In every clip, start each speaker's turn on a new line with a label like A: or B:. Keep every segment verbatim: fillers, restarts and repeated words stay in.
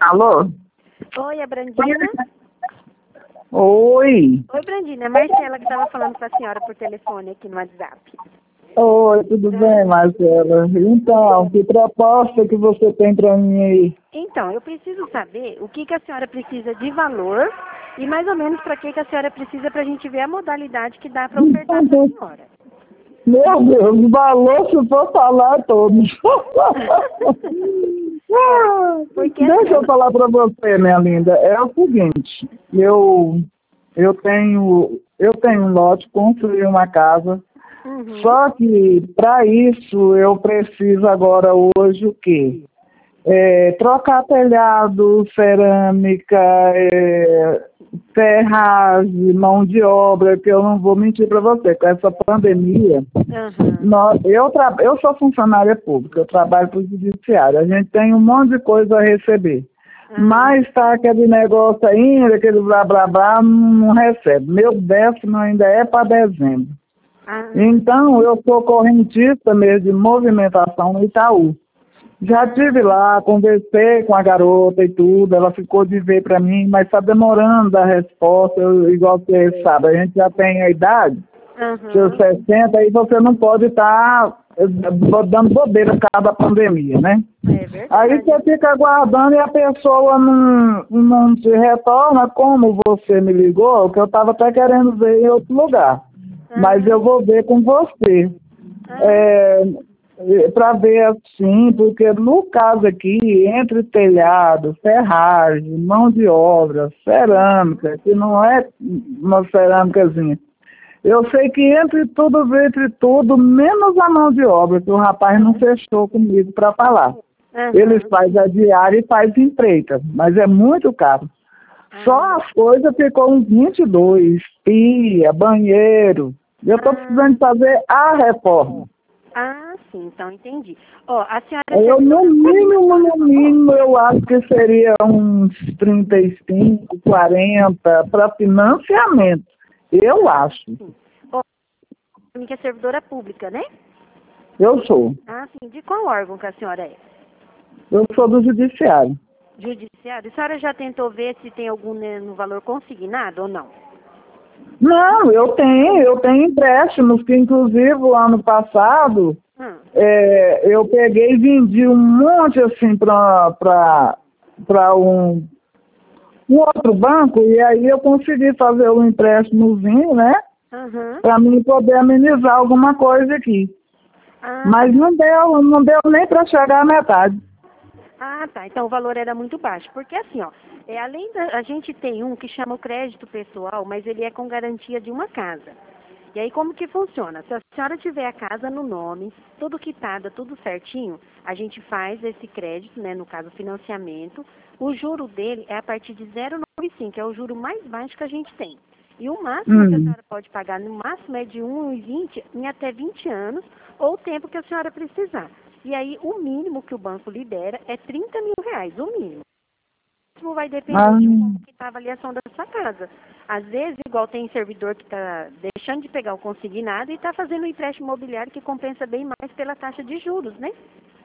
A: Alô?
B: Oi, é Brandina?
A: Oi.
B: Oi, Brandina. É Marcela que estava falando com a senhora por telefone aqui no WhatsApp.
A: Oi, tudo bem, Marcela? Então, que proposta que você tem para mim aí?
B: Então, eu preciso saber o que, que a senhora precisa de valor e mais ou menos para que, que a senhora precisa para a gente ver a modalidade que dá para ofertar para a senhora.
A: Meu Deus, valor se for falar todos.
B: Porque
A: Deixa eu falar para você, minha linda. É o seguinte, eu, eu tenho eu tenho um lote, construí uma casa,
B: Uhum.
A: só que para isso eu preciso agora hoje o quê? É, trocar telhado, cerâmica, é, ferragem, mão de obra, que eu não vou mentir para você, com essa pandemia,
B: Uhum.
A: nós, eu, tra, eu sou funcionária pública, eu trabalho para o judiciário, a gente tem um monte de coisa a receber,
B: Uhum.
A: mas tá aquele negócio ainda, aquele blá blá blá, não recebe. Meu décimo ainda é para dezembro.
B: Uhum.
A: Então, eu sou correntista mesmo de movimentação no Itaú. Já estive lá, conversei com a garota e tudo, ela ficou de ver para mim, mas está demorando a resposta, eu, igual você sabe, a gente já tem a idade,
B: Uhum.
A: seus sessenta, aí você não pode estar tá dando bobeira por causa da pandemia, né?
B: É verdade.
A: Aí você fica aguardando e a pessoa não, não te retorna, como você me ligou, que eu estava até querendo ver em outro lugar,
B: Uhum.
A: mas eu vou ver com você.
B: Uhum.
A: É, para ver assim, porque no caso aqui, entre telhado, ferragem, mão de obra, cerâmica, que não é uma cerâmicazinha, eu sei que entre tudo, entre tudo, menos a mão de obra, que o rapaz não fechou comigo para falar.
B: Uhum.
A: Eles fazem a diária e fazem empreita, mas é muito caro. Só as coisas ficou uns vinte e dois, pia, banheiro. Eu estou precisando fazer a reforma.
B: Ah, sim, então entendi. Ó, a senhora...
A: Eu, no mínimo, no mínimo, eu acho que seria uns trinta e cinco, quarenta para financiamento. Eu acho.
B: Ó, que é servidora pública, né?
A: Eu sou.
B: Ah, sim. De qual órgão que a senhora é?
A: Eu sou do judiciário.
B: Judiciário. A senhora já tentou ver se tem algum né, no valor consignado ou não?
A: Não, eu tenho, eu tenho empréstimos, que inclusive o ano passado,
B: Hum.
A: é, eu peguei e vendi um monte assim para um, um outro banco, e aí eu consegui fazer um empréstimozinho, né?
B: Uhum.
A: Para mim poder amenizar alguma coisa aqui.
B: Ah,
A: Mas não deu, não deu nem para chegar à metade.
B: Ah, tá. Então o valor era muito baixo. Porque assim, ó, é, além da. A gente tem um que chama o crédito pessoal, mas ele é com garantia de uma casa. E aí como que funciona? Se a senhora tiver a casa no nome, tudo quitada, tudo certinho, a gente faz esse crédito, né? No caso, financiamento. O juro dele é a partir de zero vírgula noventa e cinco, é o juro mais baixo que a gente tem. E o máximo
A: Hum.
B: que a senhora pode pagar, no máximo, é de um vírgula vinte em até vinte anos, ou o tempo que a senhora precisar. E aí, o mínimo que o banco libera é trinta mil reais, o mínimo. O máximo vai depender
A: Ah,
B: de como que está a avaliação da sua casa. Às vezes, igual tem servidor que está deixando de pegar o consignado e está fazendo um empréstimo imobiliário que compensa bem mais pela taxa de juros, né?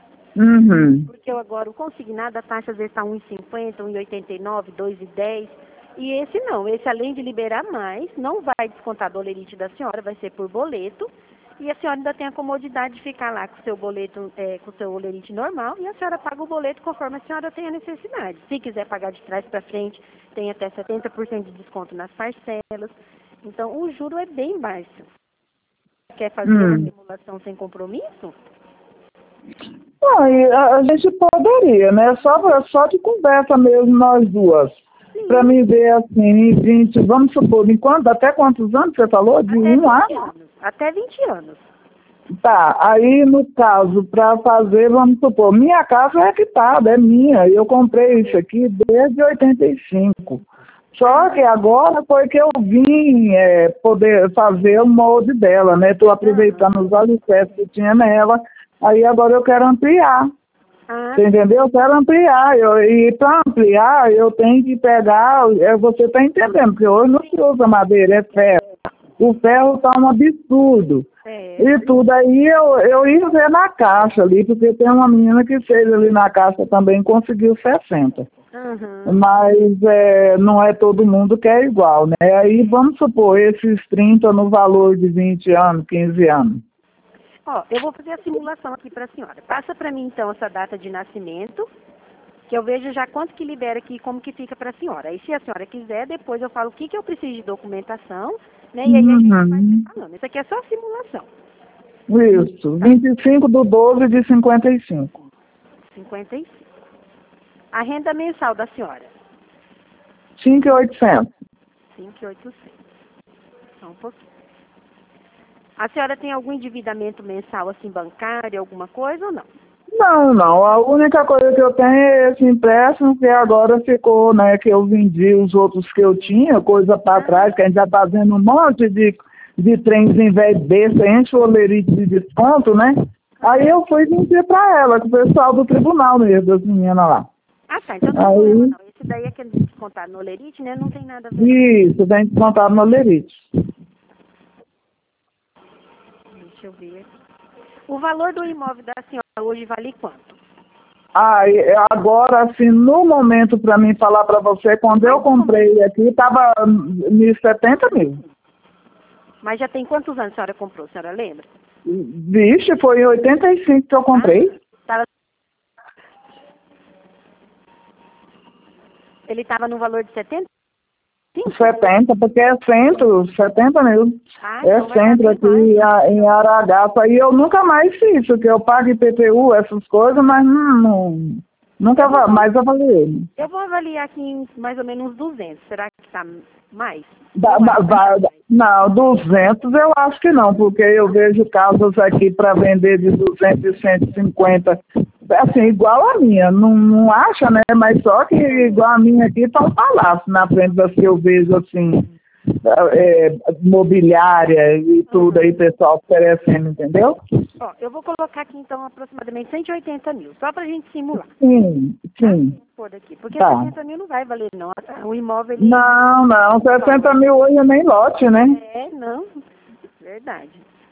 A: uhum.
B: Porque agora o consignado, a taxa às vezes está um vírgula cinquenta, um vírgula oitenta e nove, dois vírgula dez. E esse não, esse além de liberar mais, não vai descontar do olerite da senhora, vai ser por boleto. E a senhora ainda tem a comodidade de ficar lá com o seu boleto, é, com o seu olerite normal, e a senhora paga o boleto conforme a senhora tem a necessidade. Se quiser pagar de trás para frente, tem até setenta por cento de desconto nas parcelas. Então, o juro é bem baixo. Quer fazer
A: Hum.
B: uma simulação sem compromisso?
A: Aí a, a gente poderia, né? Só, pra- só de conversa mesmo, nós duas. Para me ver assim, vinte, vamos supor, em quanto, até quantos anos você falou? De
B: Até
A: um
B: vinte
A: ano?
B: anos. Até vinte anos.
A: Tá, aí no caso, para fazer, vamos supor, minha casa é quitada, é minha, eu comprei isso aqui desde oitenta e cinco. Só que agora foi que eu vim é, poder fazer o molde dela, né? Estou aproveitando os alicerces que tinha nela, aí agora eu quero ampliar.
B: Ah,
A: Você entendeu? Eu quero ampliar. Eu, e para ampliar, eu tenho que pegar. É, você está entendendo, porque hoje não se usa madeira, é ferro. O ferro está um absurdo.
B: é.
A: E tudo aí eu, eu ia ver na caixa ali, porque tem uma menina que fez ali na caixa também, conseguiu sessenta.
B: Uhum.
A: Mas é, não é todo mundo que é igual, né? Aí vamos supor, esses trinta no valor de vinte anos, quinze anos.
B: Ó, eu vou fazer a simulação aqui para a senhora. Passa para mim, então, essa data de nascimento, que eu vejo já quanto que libera aqui e como que fica para a senhora. Aí, se a senhora quiser, depois eu falo o que, que eu preciso de documentação, né? E aí a gente vai
A: Uhum.
B: se falando. Isso aqui é só simulação.
A: Isso, vinte e cinco do doze de cinquenta e cinco.
B: cinquenta e cinco. A renda mensal da senhora?
A: cinco mil e oitocentos.
B: cinco mil e oitocentos. Só um pouquinho. A senhora tem algum endividamento mensal, assim, bancário, alguma coisa ou não?
A: Não, não. A única coisa que eu tenho é esse empréstimo que agora ficou, né? Que eu vendi os outros que eu tinha, coisa para trás, que a gente já está vendo um monte de, de trenzinho velho desse, enche o olerite de desconto, né? Aí eu fui vender para ela, com o pessoal do tribunal mesmo, das meninas lá.
B: Ah, tá. Então não tem
A: Aí,
B: problema não. Esse daí é aquele descontado no olerite, né? Não tem nada a ver.
A: isso, vem descontado no olerite.
B: Deixa eu ver. O valor do imóvel da senhora hoje vale quanto?
A: Aí, agora, assim, no momento, para mim falar para você, quando eu comprei aqui, estava setenta mil.
B: Mas já tem quantos anos a senhora comprou? A senhora lembra?
A: Vixe, foi em oitenta e cinco que eu comprei.
B: Ah, tava... Ele estava no valor de setenta?
A: setenta, porque é centro, setenta mil.
B: Ah,
A: É
B: então vai
A: centro
B: dar
A: aqui
B: bem mais.
A: a- em Aragaça. Aí eu nunca mais fiz, porque eu pago I P T U, essas coisas, mas hum, não, nunca
B: Eu vou-
A: va- mais avaliei.
B: Eu vou avaliar aqui em mais ou menos uns duzentos. Será que está mais?
A: Da-
B: Eu
A: da-
B: acho.
A: vai- não, duzentos eu acho que não, porque eu vejo casas aqui para vender de duzentos e cento e cinquenta, assim, igual a minha, não, não acha, né? Mas só que igual a minha aqui tá um palácio na frente das que eu vejo, assim, é, mobiliária e tudo aí, pessoal oferecendo, entendeu?
B: Ó, eu vou colocar aqui então aproximadamente cento e oitenta mil, só para a gente simular.
A: Sim, sim.
B: Por aqui. Porque
A: Tá.
B: sessenta mil não vai valer, não. O imóvel ele.
A: Não, não, sessenta mil hoje é nem lote, né?
B: É, não. Verdade.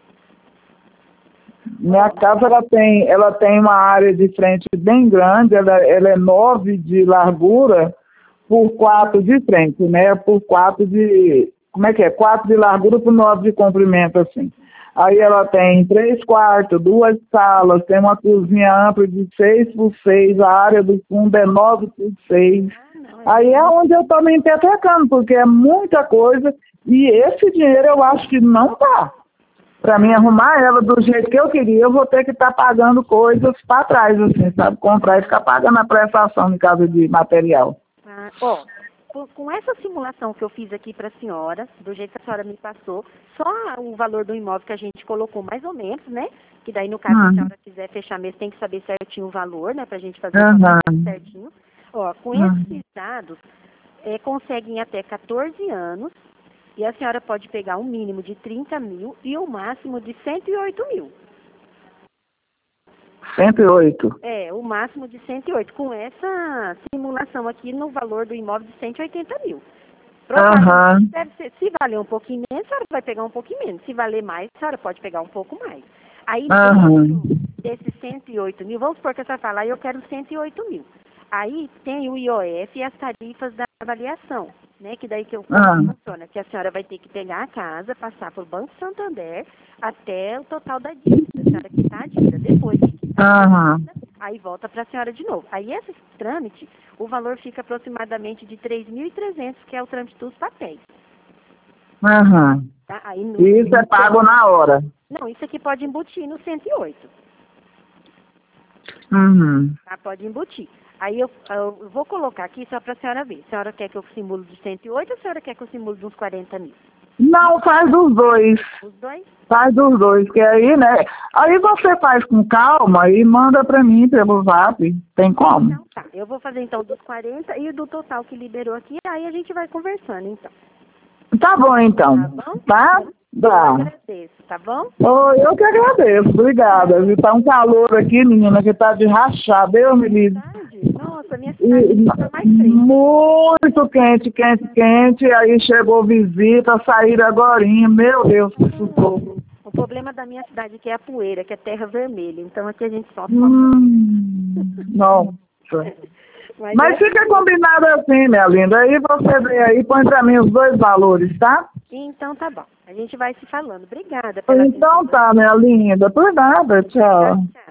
A: Minha casa ela tem, ela tem uma área de frente bem grande, ela, ela é nove de largura por quatro de frente, né? Por quatro de. Como é que é? Quatro de largura por nove de comprimento, assim. Aí ela tem três quartos, duas salas, tem uma cozinha ampla de seis por seis, a área do fundo é nove por seis. Aí é onde eu estou me empetecando, porque é muita coisa e esse dinheiro eu acho que não dá. Para mim arrumar ela do jeito que eu queria, eu vou ter que estar tá pagando coisas para trás, assim, sabe? Comprar e ficar pagando a prestação em casa de material.
B: Ah, ó, com- com essa simulação que eu fiz aqui para a senhora, do jeito que a senhora me passou, só o valor do imóvel que a gente colocou mais ou menos, né? Que daí, no caso, se a
A: Uhum.
B: senhora quiser fechar mesmo, tem que saber certinho o valor, né? Pra gente fazer o
A: Uhum.
B: cálculo certinho. Ó, com
A: Uhum.
B: esses dados, é, conseguem até quatorze anos, e a senhora pode pegar um mínimo de trinta mil e o máximo de cento e oito mil.
A: cento e oito.
B: É, o máximo de cento e oito. Com essa simulação aqui no valor do imóvel de cento e oitenta mil. Provavelmente
A: Uhum.
B: deve ser, se valer um pouquinho menos, a senhora vai pegar um pouquinho menos. Se valer mais, a senhora pode pegar um pouco mais. Aí,
A: Uhum.
B: dentro desses cento e oito mil, vamos supor que a senhora fala, eu quero cento e oito mil. Aí tem o I O F e as tarifas da avaliação, né? Que daí que eu
A: Uhum.
B: funciona, que a senhora vai ter que pegar a casa, passar por Banco Santander até o total da dívida. A senhora quitar a dívida. Depois que quitar a
A: Uhum.
B: dívida, aí volta para a senhora de novo. Aí esse trâmite, o valor fica aproximadamente de três mil e trezentos, que é o trâmite dos papéis.
A: Uhum.
B: Tá? Aí no...
A: E isso é pago na hora.
B: Não, isso aqui pode embutir no cento e oito.
A: Uhum.
B: Tá? Pode embutir. Aí eu, eu vou colocar aqui só para a senhora ver. A senhora quer que eu simule de cento e oito ou a senhora quer que eu simule de uns quarenta mil?
A: Não, faz dos dois.
B: Os dois?
A: Faz dos dois, que aí, né? Aí você faz com calma e manda pra mim pelo zap. Tem como?
B: Então tá. Eu vou fazer então dos quarenta e o do total que liberou aqui. Aí a gente vai conversando então.
A: Tá bom, então.
B: Tá bom?
A: Tá?
B: Eu
A: Tá.
B: agradeço, tá bom?
A: Oh, eu que agradeço. Obrigada. Viu? Tá um calor aqui, menina, que tá de rachar. Deus me livre.
B: Verdade? Nossa, minha
A: E,
B: cidade está mais fresca.
A: muito quente, quente, quente. Aí chegou visita, saíram agorinha. Meu Deus, que sufoco.
B: O problema da minha cidade aqui é a poeira, que é terra vermelha. Então aqui a gente sofre.
A: Hum, não. Mas, Mas é fica assim. Combinado assim, minha linda. Aí você vê aí, põe pra mim os dois valores, tá?
B: Então tá bom. A gente vai se falando. Obrigada pela
A: Então
B: atenção.
A: tá, minha linda. Por nada. Tchau.
B: Tchau, tchau.